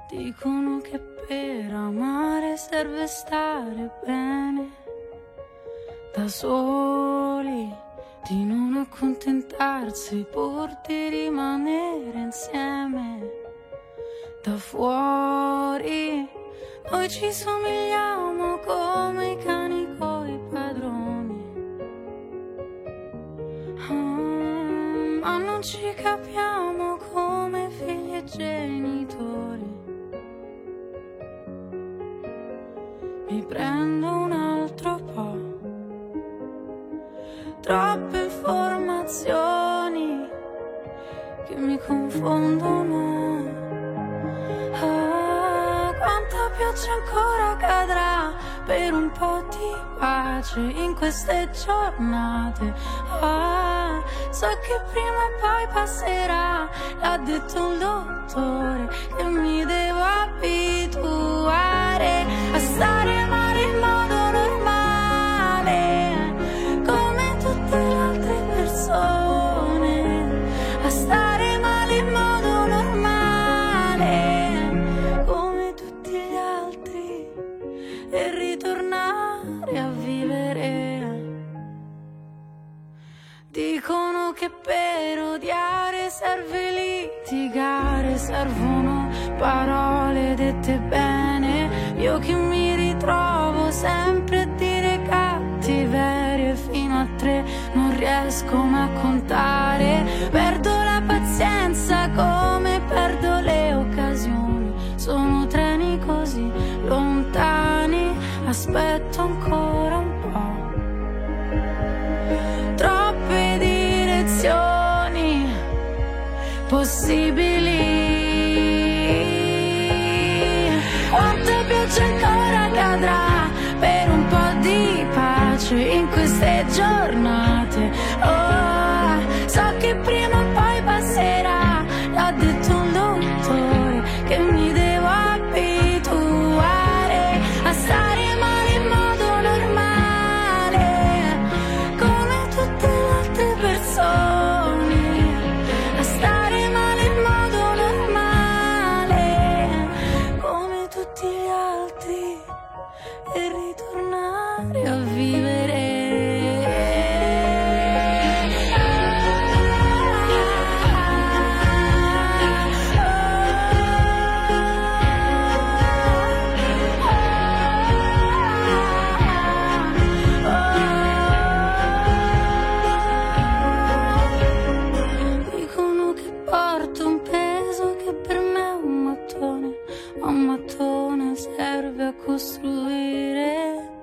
Dicono che per amare serve stare bene da soli, di non accontentarsi pur di rimanere insieme. Da fuori noi ci somigliamo come i cani coi padroni, ma non ci capiamo come figli e genitori. Mi prendo un altro po', troppe informazioni che mi confondono. Quanta pioggia ancora cadrà per un po' di pace in queste giornate. So che prima o poi passerà, l'ha detto un dottore, che mi devo abituare a stare male in modo normale, come tutte le altre persone, a stare male in modo normale, come tutti gli altri, e ritornare a vivere. Dicono che per odiare serve litigare, servono parole dette bene. Io che mi ritrovo sempre a dire cattiverie fino a 3, non riesco mai a contare. Perdo la pazienza come perdo le occasioni. Sono treni così lontani, aspetto ancora un po'. Troppe direzioni possibili. Quanta pioggia ancora cadrà per un po' di pace in queste giornate. So che prima o poi passerà, l'ha detto un dottore, che mi devo abituare a stare male in modo normale, come tutte le altre persone, a stare male in modo normale, come tutti gli altri, e ritornare a vivere. Dicono che porto un peso che per me è un mattone, ma un mattone serve a costruire